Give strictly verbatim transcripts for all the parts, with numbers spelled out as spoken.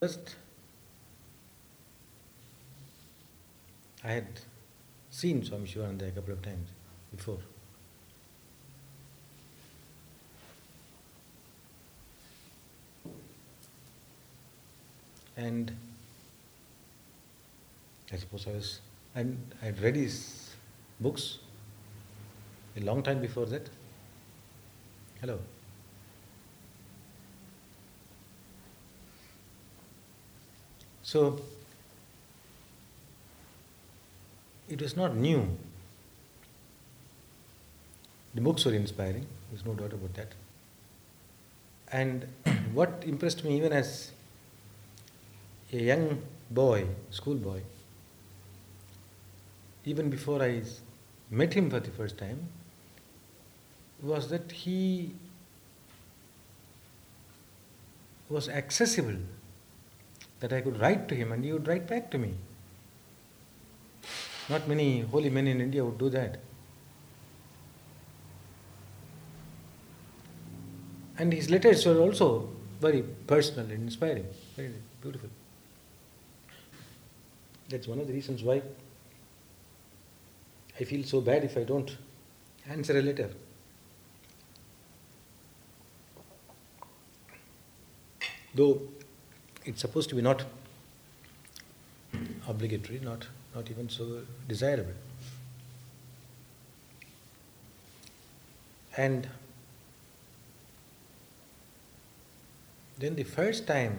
First, I had seen Swami Shivananda a couple of times before. And I suppose I was, and I had read his books a long time before that. Hello. So, it was not new. The books were inspiring, there's no doubt about that. And what impressed me even as a young boy, schoolboy, even before I met him for the first time, was that he was accessible, that I could write to him and he would write back to me. Not many holy men in India would do that. And his letters were also very personal and inspiring, very beautiful. That's one of the reasons why I feel so bad if I don't answer a letter. Though it's supposed to be not obligatory, not, not even so desirable. And then the first time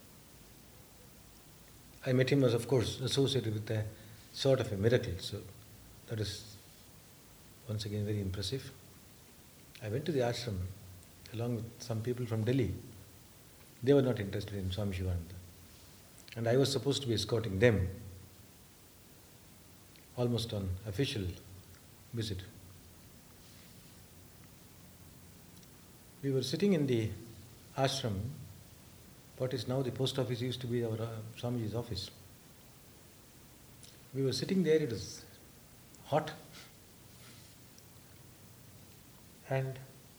I met him was, of course, associated with a sort of a miracle. So that is once again very impressive. I went to the ashram along with some people from Delhi. They were not interested in Swami Shivananda. And I was supposed to be escorting them, almost on official visit. We were sitting in the ashram. What is now the post office used to be our uh, Swamiji's office. We were sitting there, it was hot. And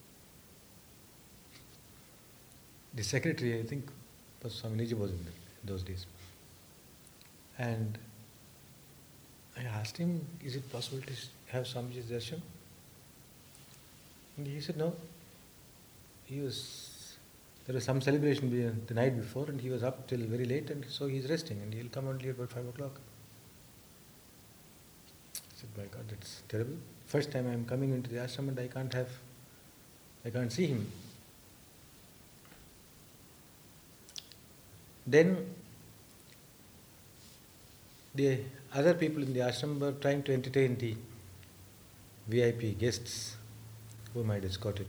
the secretary, I think, was Swami Niji was in those days. And I asked him, is it possible to have Swamiji's darshan? And he said no. He was, there was some celebration the night before and he was up till very late and so he's resting and he'll come only about five o'clock. I said, my God, that's terrible. First time I'm coming into the ashram and I can't have, I can't see him. Then the other people in the ashram were trying to entertain the V I P guests whom I had escorted.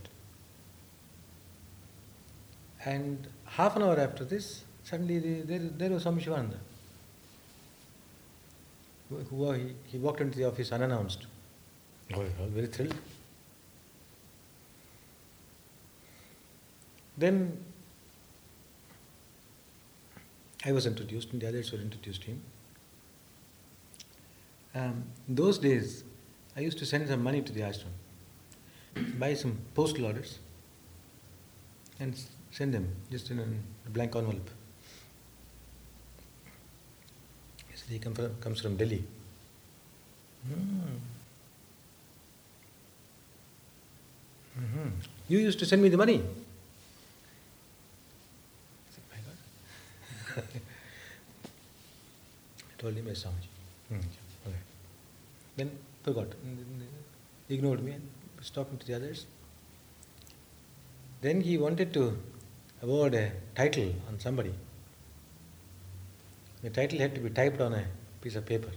And half an hour after this, suddenly the, there, there was Swami Shivananda. Who, who, he, he walked into the office unannounced. Oh, I was very thrilled. Then I was introduced and the others were introduced to him. Um, in those days, I used to send some money to the ashram, buy some postal orders and send them just in a blank envelope. He said he come from, comes from Delhi. Mm. Mm-hmm. You used to send me the money. I told him, yes, Swamiji. Hmm. Okay. Then forgot, ignored me and was talking to the others. Then he wanted to award a title on somebody. The title had to be typed on a piece of paper.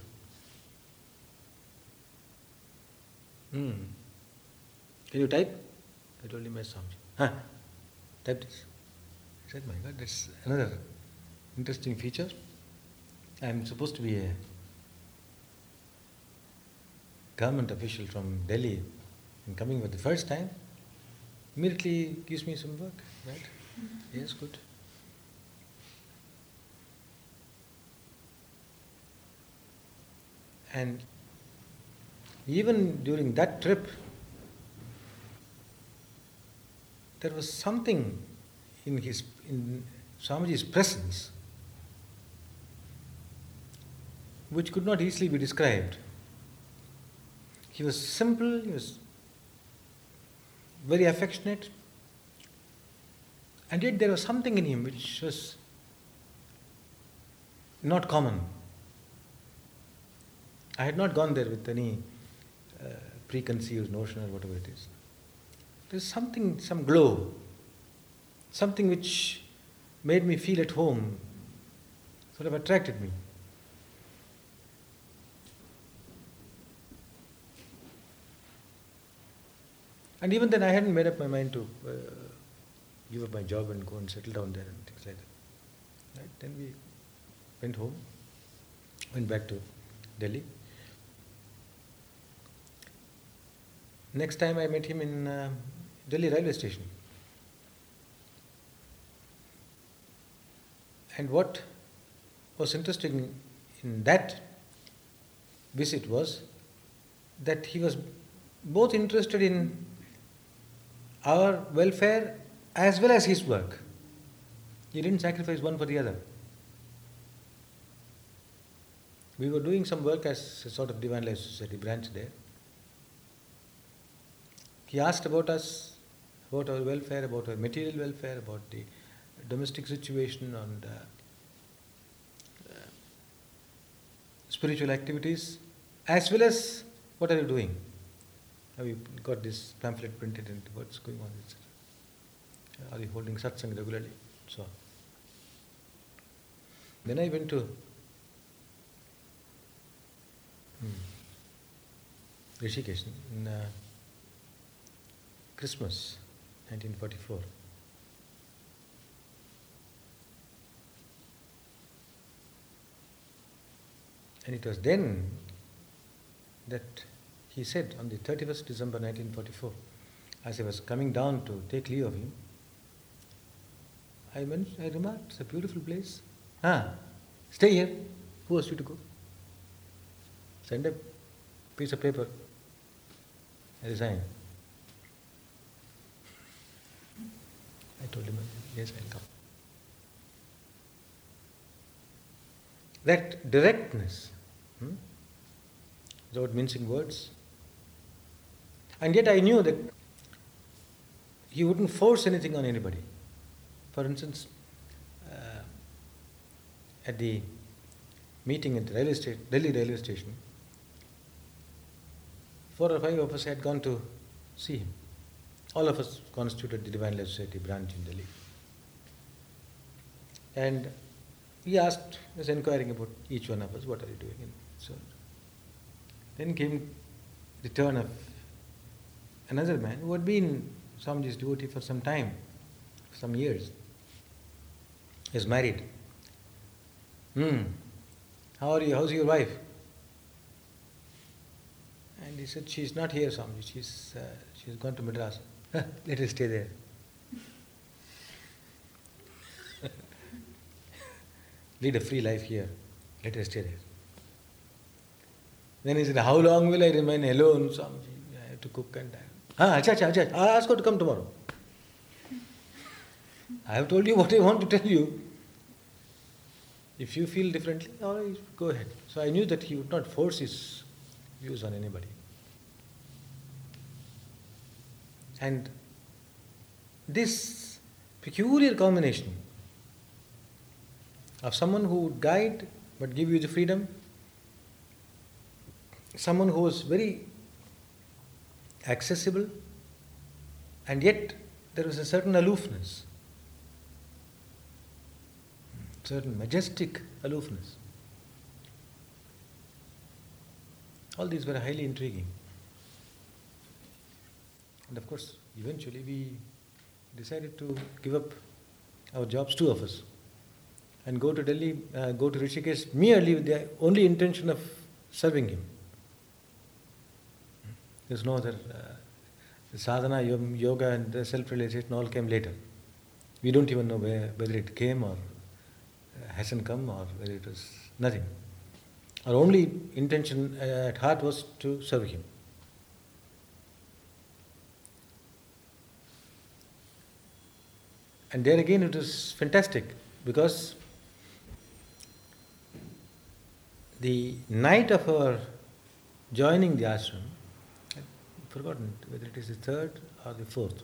Hmm. Can you type? I told him, yes, Swamiji. Huh? Type this. I said, my God, that's another interesting feature. I am supposed to be a government official from Delhi and coming for the first time, immediately gives me some work, right? Mm-hmm. Yes, good. And even during that trip, there was something in his in Swamiji's presence which could not easily be described. He was simple, he was very affectionate, and yet there was something in him which was not common. I had not gone there with any uh, preconceived notion or whatever it is. There's something, some glow, something which made me feel at home, sort of attracted me. And even then I hadn't made up my mind to uh, give up my job and go and settle down there and things like that. Right? Then we went home, went back to Delhi. Next time I met him in uh, Delhi railway station. And what was interesting in that visit was that he was both interested in our welfare as well as his work. He didn't sacrifice one for the other. We were doing some work as a sort of Divine Life Society branch there. He asked about us, about our welfare, about our material welfare, about the domestic situation and uh, uh, spiritual activities, as well as what are you doing? Have you got this pamphlet printed and what's going on, et cetera? Are you holding satsang regularly? So on. Then I went to hmm, Rishikesh in uh, Christmas nineteen forty-four. And it was then that he said, on the thirty-first December nineteen forty-four, as I was coming down to take leave of him, I, mentioned, I remarked, it's a beautiful place. Ah, stay here. Who asked you to go? Send a piece of paper. I resign. I told him, yes, I'll come. That directness, hmm, without mincing words. And yet I knew that he wouldn't force anything on anybody. For instance, uh, at the meeting at the railway station, Delhi railway station, four or five of us had gone to see him. All of us constituted the Divine Life Society branch in Delhi. And he asked, was inquiring about each one of us, what are you doing? And so then came the turn of another man who had been Swamiji's devotee for some time, some years. He was married. Hmm. How are you? How's your wife? And he said, she's not here, Swamiji. She's, uh, she's gone to Madras. Let her stay there. Lead a free life here. Let her stay there. Then he said, how long will I remain alone, Swamiji? I have to cook and ah, acha, acha, acha. I'll ask her to come tomorrow. I have told you what I want to tell you. If you feel differently, all right, go ahead. So I knew that he would not force his views on anybody. And this peculiar combination of someone who would guide but give you the freedom, someone who was very accessible, and yet there was a certain aloofness, certain majestic aloofness. All these were highly intriguing. And of course, eventually we decided to give up our jobs, two of us, and go to Delhi, uh, go to Rishikesh merely with the only intention of serving him. There's no other. Uh, the sadhana, yoga, and the self-realization all came later. We don't even know where, whether it came or uh, hasn't come or whether it was nothing. Our only intention uh, at heart was to serve him. And there again it was fantastic because the night of our joining the ashram, I've forgotten whether it is the third or the fourth.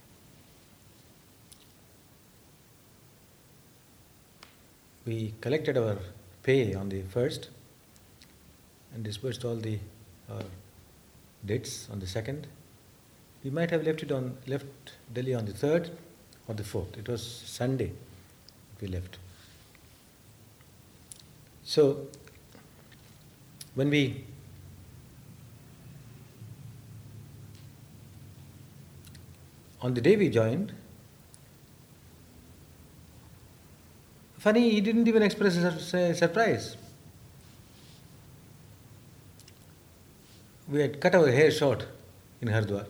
We collected our pay on the first and disbursed all the our debts on the second. We might have left it on left Delhi on the third or the fourth. It was Sunday we left. So when we on the day we joined, funny, he didn't even express a sur- surprise. We had cut our hair short in Haridwar.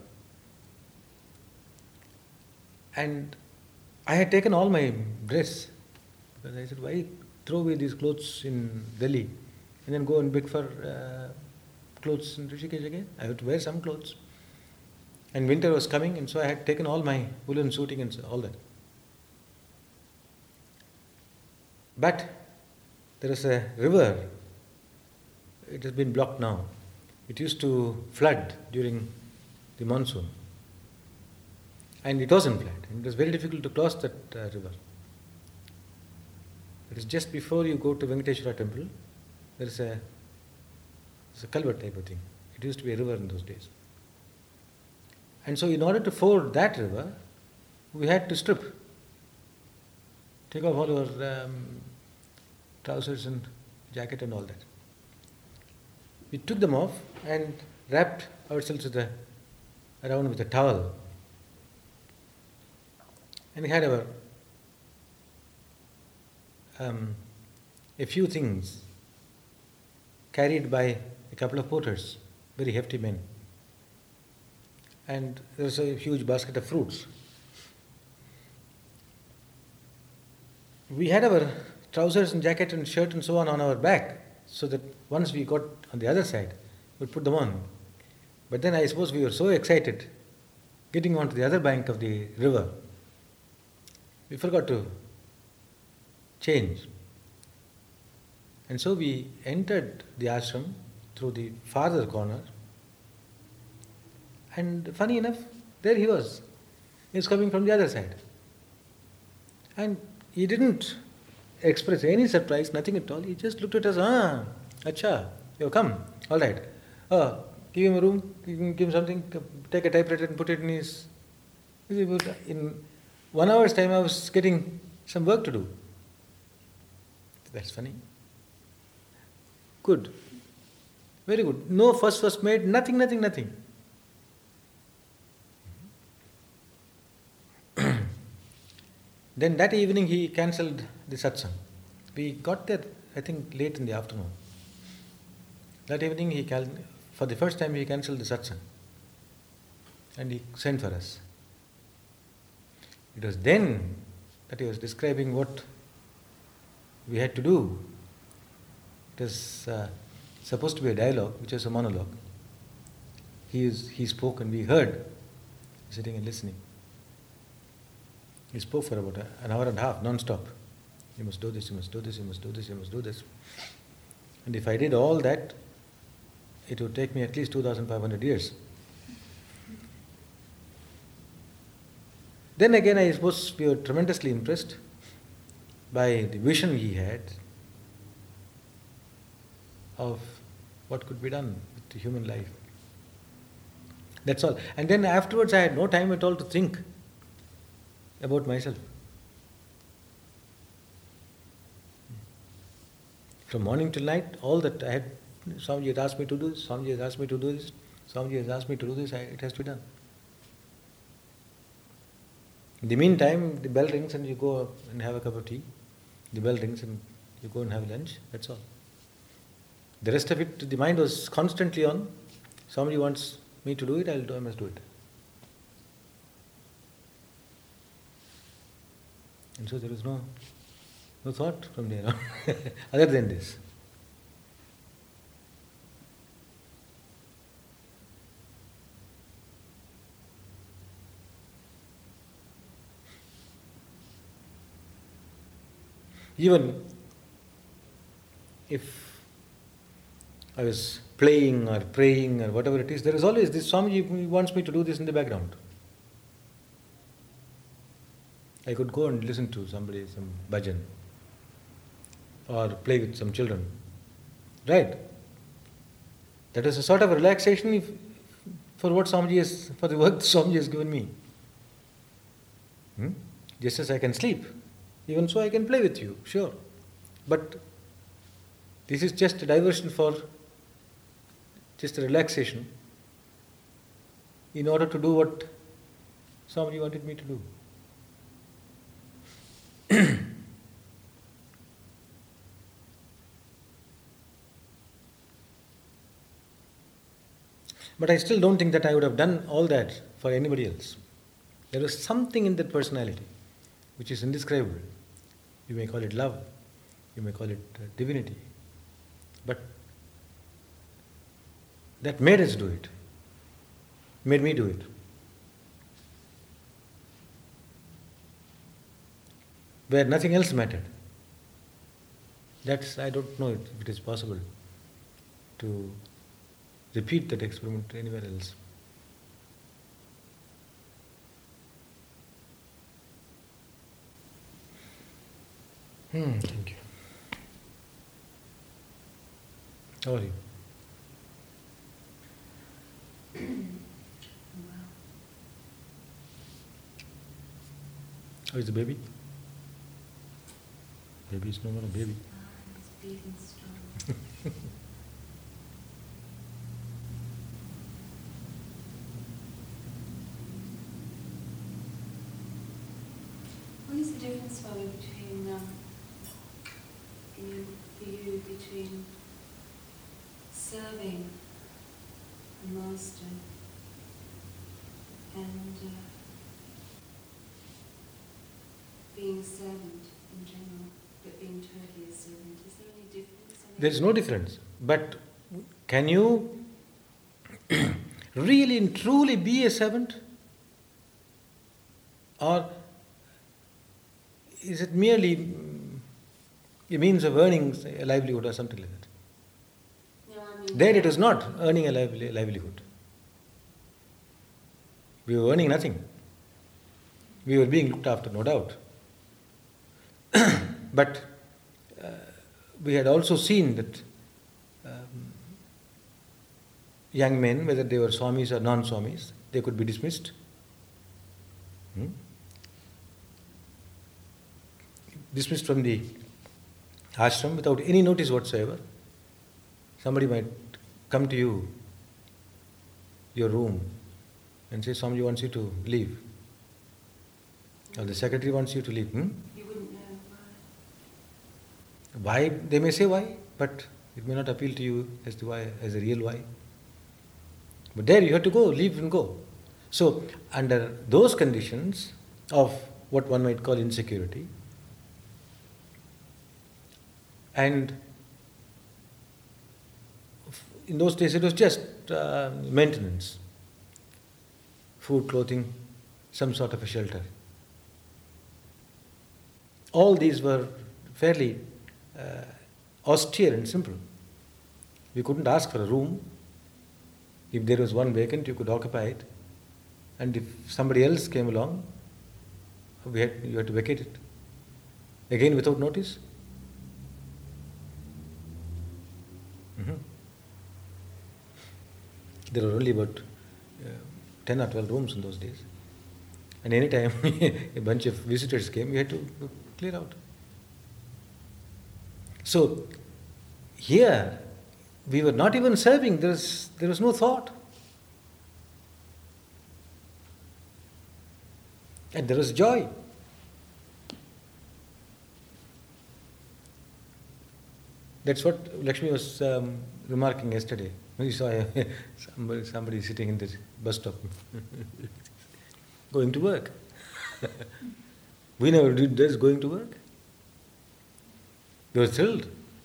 And I had taken all my dress. Because I said, why throw away these clothes in Delhi and then go and bid for uh, clothes in Rishikesh again? I had to wear some clothes. And winter was coming, and so I had taken all my woolen suiting and all that. But there is a river. It has been blocked now. It used to flood during the monsoon. And it wasn't flood. It was very difficult to cross that uh, river. It is just before you go to Venkateshwara temple, there is a, there's a culvert type of thing. It used to be a river in those days. And so in order to ford that river, we had to strip. Take off all our um, trousers and jacket and all that. We took them off and wrapped ourselves with a, around with a towel. And we had our um, a few things carried by a couple of porters, very hefty men. And there was a huge basket of fruits. We had our trousers and jacket and shirt and so on on our back, so that once we got on the other side, we'd put them on. But then I suppose we were so excited getting onto the other bank of the river, we forgot to change. And so we entered the ashram through the farther corner. And funny enough, there he was. He was coming from the other side. And he didn't express any surprise, nothing at all. He just looked at us, ah, acha, you come, all right. Oh, give him a room, give him, give him something, take a typewriter and put it in his... In one hour's time I was getting some work to do. That's funny. Good. Very good. No fuss was made, nothing, nothing, nothing. Then that evening he cancelled the satsang. We got there, I think, late in the afternoon. That evening he, cal- for the first time he cancelled the satsang. And he sent for us. It was then that he was describing what we had to do. It was uh, supposed to be a dialogue, which was a monologue. He, is, he spoke and we heard, sitting and listening. He spoke for about an hour and a half, non-stop. You must do this, you must do this, you must do this, you must do this. And if I did all that, it would take me at least two thousand five hundred years. Then again, I suppose we were tremendously impressed by the vision he had of what could be done with the human life. That's all. And then afterwards, I had no time at all to think about myself. From morning till night, all that I had, Swamiji had asked me to do this, Swamiji has asked me to do this, Swamiji has asked me to do this, I, it has to be done. In the meantime, the bell rings and you go up and have a cup of tea. The bell rings and you go and have lunch, that's all. The rest of it, the mind was constantly on. Swamiji wants me to do it, I'll do, I must do it. And so there was no, no thought from there on, other than this. Even if I was playing or praying or whatever it is, there is always this Swamiji wants me to do this in the background. I could go and listen to somebody, some bhajan, or play with some children. Right? That is a sort of relaxation if, for what Swamiji has, for the work Swamiji has given me. Hmm? Just as I can sleep, even so I can play with you, sure. But this is just a diversion for just a relaxation in order to do what Swamiji wanted me to do. But I still don't think that I would have done all that for anybody else. There was something in that personality which is indescribable. You may call it love, you may call it uh, divinity, but that made us do it, made me do it. Where nothing else mattered. That's, I don't know if it is possible to repeat that experiment anywhere else. Hmm, thank you. How are you? How is the baby? Baby is no more a baby. Ah, he's big and strong. What is the difference, Swami, between um, you, for you between serving a master and uh, being a servant in general, but being totally a servant? Is there any difference? I mean, There is no difference. But can you really and truly be a servant? Or is it merely mm, a means of earning say, a livelihood or something like that? no, I mean, There it is not earning a lively- livelihood. We were earning nothing. We were being looked after, no doubt. But uh, we had also seen that um, young men, whether they were Swamis or non-Swamis, they could be dismissed. Hmm? Dismissed from the ashram without any notice whatsoever. Somebody might come to you, your room, and say, Swamiji wants you to leave. Or the secretary wants you to leave. Hmm? you wouldn't know why. Why? They may say why, but it may not appeal to you as the why, as a real why. But there you have to go, leave and go. So, under those conditions of what one might call insecurity, and in those days it was just uh, maintenance, food, clothing, some sort of a shelter. All these were fairly uh, austere and simple. We couldn't ask for a room. If there was one vacant, you could occupy it. And if somebody else came along, we had, you had to vacate it. Again, without notice. Mm-hmm. There were only about uh, ten or twelve rooms in those days. And any time a bunch of visitors came, we had to clear out. So, here, we were not even serving, there was, there was no thought. And there was joy. That's what Lakshmi was um, remarking yesterday. We saw a, somebody, somebody sitting in the bus stop, going to work. We never did this, going to work. They were thrilled.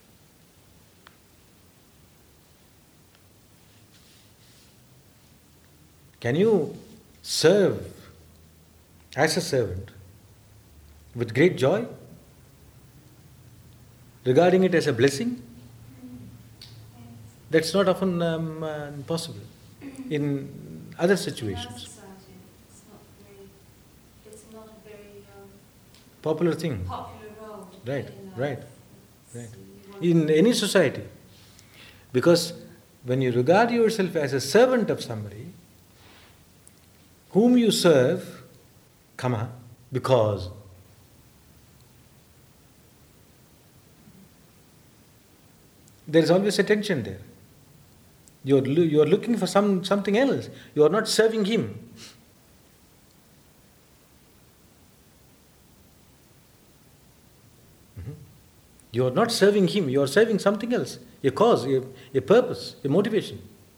Can you serve as a servant with great joy, regarding it as a blessing? That's not often um, uh, possible in other In our situations. society, it's not very, it's not a very um, Popular thing. popular role to Right, play in life. right, It's- right. you want- In any society. Because when you regard yourself as a servant of somebody, whom you serve, comma, because. There is always a tension there. You are, you are looking for some, something else. You are not serving him. Mhm. You are not serving him, you are serving something else. A cause, a, a purpose, a motivation.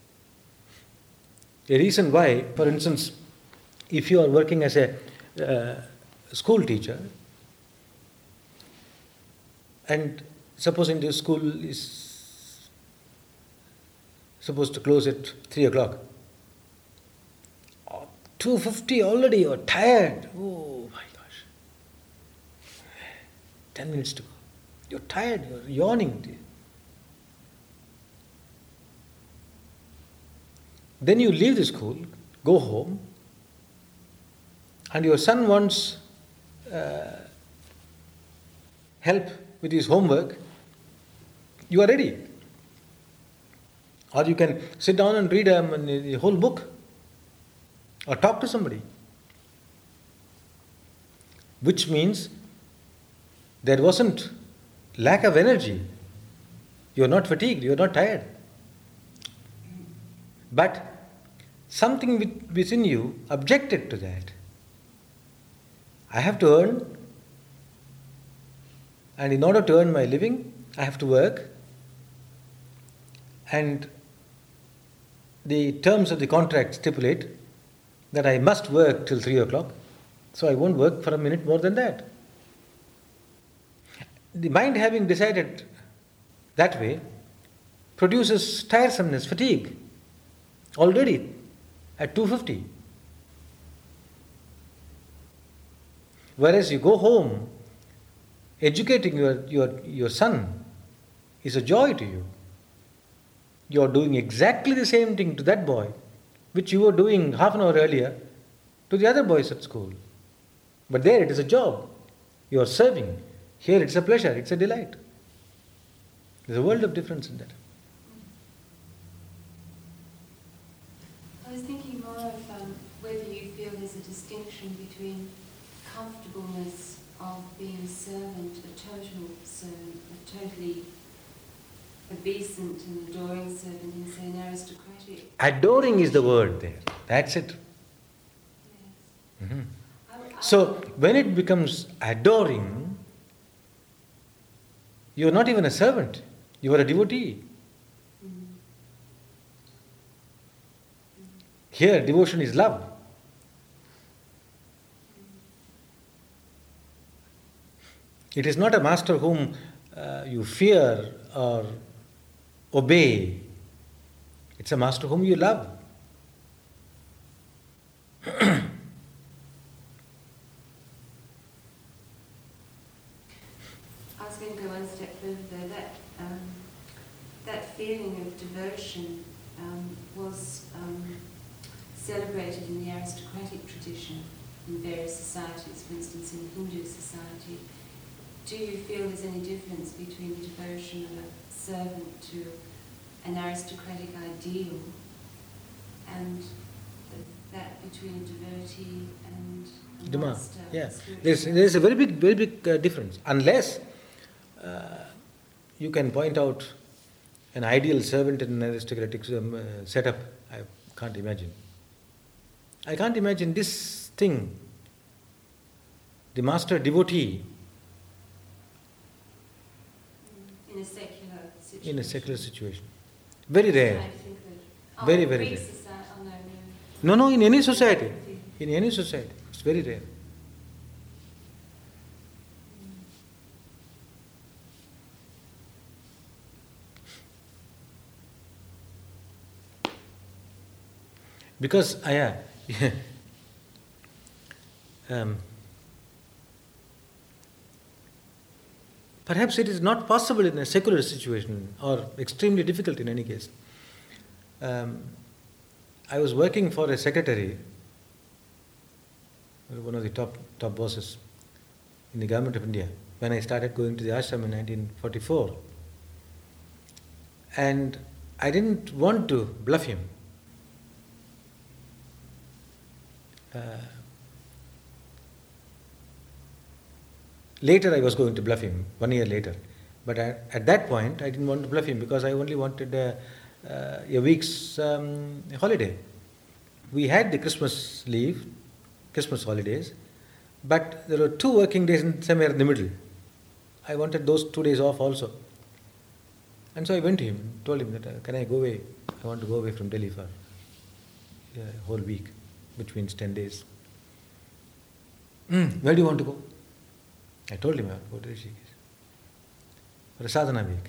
A reason why, for instance, if you are working as a uh, school teacher, and supposing the school is supposed to close at three o'clock, two fifty already, you're tired. Oh my gosh. Ten minutes to go. You're tired, you're yawning. Then you leave the school, go home, and your son wants uh, help with his homework. You are ready. Or you can sit down and read um, the whole book, or talk to somebody. Which means there wasn't lack of energy. You're not fatigued, you're not tired. But something within you objected to that. I have to earn, and in order to earn my living, I have to work, and the terms of the contract stipulate that I must work till three o'clock, so I won't work for a minute more than that. The mind, having decided that way, produces tiresomeness, fatigue, already at two fifty. Whereas you go home, educating your, your, your son is a joy to you. You are doing exactly the same thing to that boy which you were doing half an hour earlier to the other boys at school. But there it is a job. You are serving. Here it's a pleasure, it's a delight. There's a world of difference in that. I was thinking more of um, whether you feel there's a distinction between comfortableness of being a servant, a total servant, a totally obeisant and adoring servant, and say an aristocratic. Adoring is the word there. That's it. Yes. Mhm. I w- I So w- when it becomes adoring, you are not even a servant. You are a devotee. Mm. Here, devotion is love. It is not a master whom uh, you fear or obey. It's a master whom you love. I was going to go one step further though. That, um, that feeling of devotion um, was um, celebrated in the aristocratic tradition in various societies, for instance in Hindu society. Do you feel there's any difference between the devotion of a servant to an aristocratic ideal and that between a devotee and a Dima, master? yeah. spiritual There's, master? there's a very big, very big uh, difference. Unless uh, you can point out an ideal servant in an aristocratic um, uh, setup, I can't imagine. I can't imagine this thing, the master devotee In a secular situation. in a secular situation. Very rare. I think that- oh, Very, in very Greek rare. society- oh, no, no. No, no, in any society. In any society. It's very rare. Because I, uh, um, Perhaps it is not possible in a secular situation, or extremely difficult in any case. Um, I was working for a secretary, one of the top top bosses in the government of India, when I started going to the ashram in nineteen forty-four. And I didn't want to bluff him. Uh, later I was going to bluff him, one year later. But I, at that point I didn't want to bluff him because I only wanted a, uh, a week's um, holiday. We had the Christmas leave, Christmas holidays, but there were two working days in, somewhere in the middle. I wanted those two days off also. And so I went to him, told him that, uh, can I go away? I want to go away from Delhi for a whole week, which means ten days. Mm, where do you want to go? I told him I want to go to Rishikesh for a sadhana week.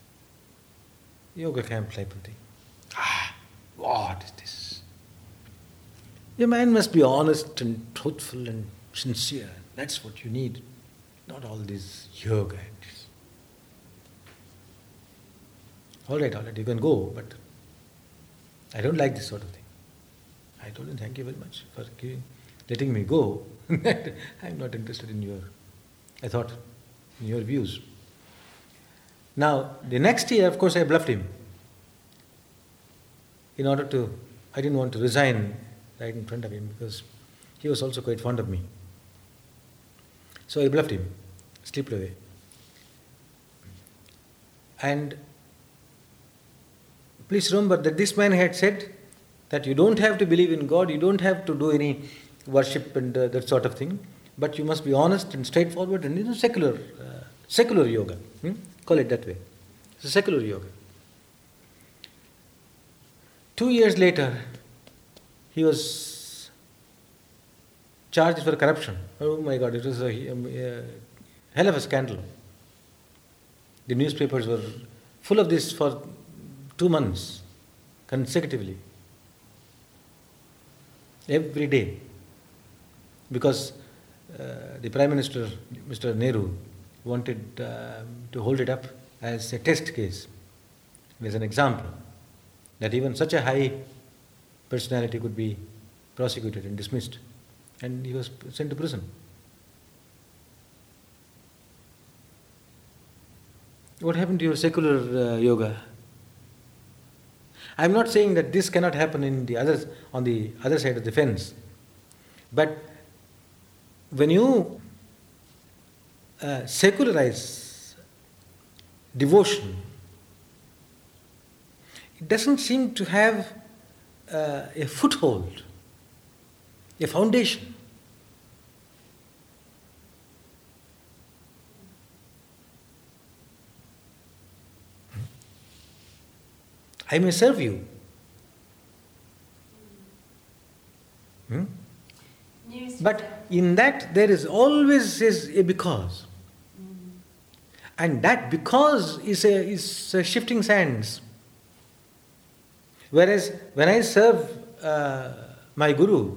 Yoga camp type of thing. Ah, what is this? Your man must be honest and truthful and sincere. That's what you need. Not all this yoga and this. All right, all right, you can go, but I don't like this sort of thing. I told him, thank you very much for giving, letting me go. I'm not interested in your, I thought, in your views. Now, the next year, of course, I bluffed him. In order to, I didn't want to resign right in front of him because he was also quite fond of me. So I bluffed him, slipped away. And please remember that this man had said that you don't have to believe in God, you don't have to do any worship and uh, that sort of thing, but you must be honest and straightforward and, you know, secular, uh, secular yoga. Hmm? Call it that way. It's a secular yoga. Two years later, he was charged for corruption. Oh my God, it was a, a hell of a scandal. The newspapers were full of this for two months consecutively. Every day. Because uh, the Prime Minister, Mister Nehru, wanted uh, to hold it up as a test case, as an example, that even such a high personality could be prosecuted and dismissed. And he was sent to prison. What happened to your secular uh, yoga? I am not saying that this cannot happen in the others, on the other side of the fence. But when you uh, secularize devotion, it doesn't seem to have uh, a foothold, a foundation. I may serve you. Hmm? But in that there is always is a because. And that because is a, is a shifting sands. Whereas when I serve uh, my Guru,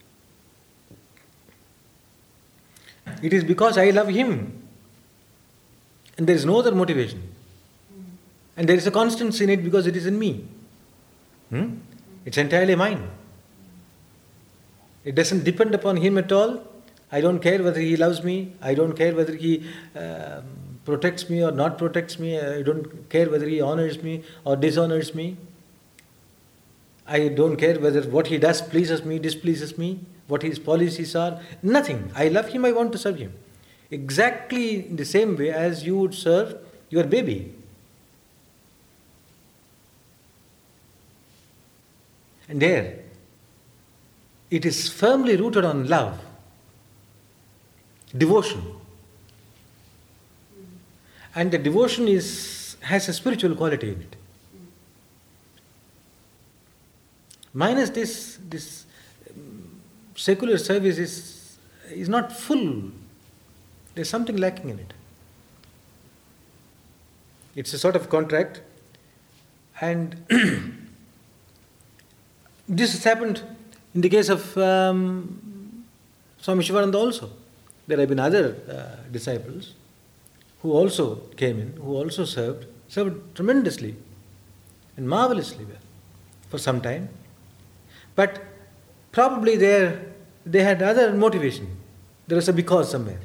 it is because I love him. And there is no other motivation. And there is a constancy in it because it is in me. Hmm? It's entirely mine. It doesn't depend upon him at all. I don't care whether he loves me. I don't care whether he uh, protects me or not protects me. I don't care whether he honors me or dishonors me. I don't care whether what he does pleases me, displeases me, what his policies are. Nothing. I love him, I want to serve him. Exactly in the same way as you would serve your baby. And there, it is firmly rooted on love, devotion. And the devotion is has a spiritual quality in it. Minus this, this um, secular service is, is not full. There's something lacking in it. It's a sort of contract, and this has happened in the case of um, Swami Shivananda also. There have been other uh, disciples who also came in, who also served, served tremendously and marvelously well for some time. But probably there they had other motivation. There was a because somewhere.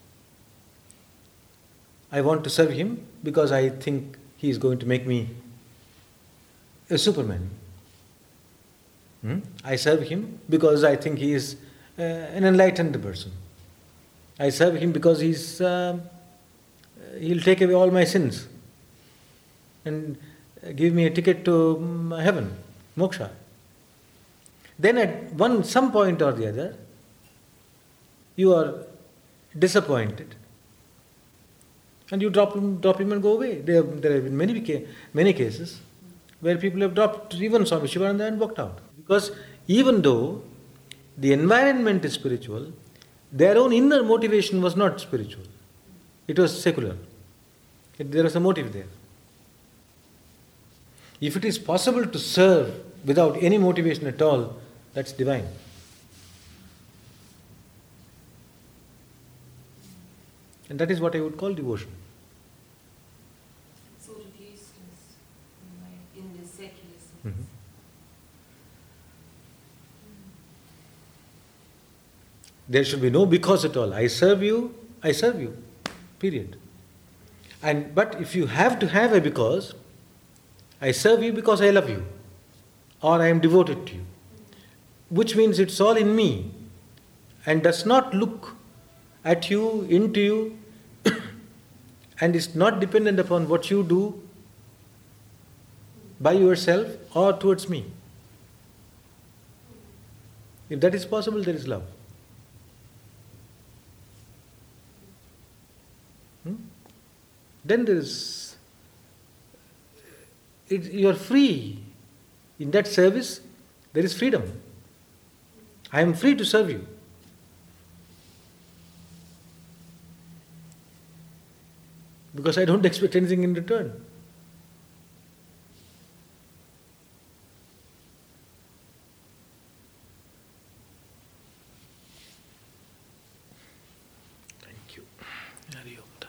I want to serve him because I think he is going to make me a Superman. Hmm? I serve him because I think he is uh, an enlightened person. I serve him because he's uh, he'll take away all my sins and give me a ticket to um, heaven, moksha. Then at one some point or the other, you are disappointed, and you drop him, drop him and go away. There, there have been many many cases where people have dropped even Swami Shivananda and walked out. Because even though the environment is spiritual, their own inner motivation was not spiritual. It was secular. It, there was a motive there. If it is possible to serve without any motivation at all, that's divine. And that is what I would call devotion. It's sort of useless in, a way, in the secular sense. Mm-hmm. There should be no because at all. I serve you, I serve you. Period. And but if you have to have a because, I serve you because I love you, or I am devoted to you, which means it's all in me and does not look at you, into you, and is not dependent upon what you do by yourself or towards me. If that is possible, there is love. Hmm? Then there is, it, you are free. In that service, there is freedom. I am free to serve you. Because I don't expect anything in return. Thank you. Hari Om.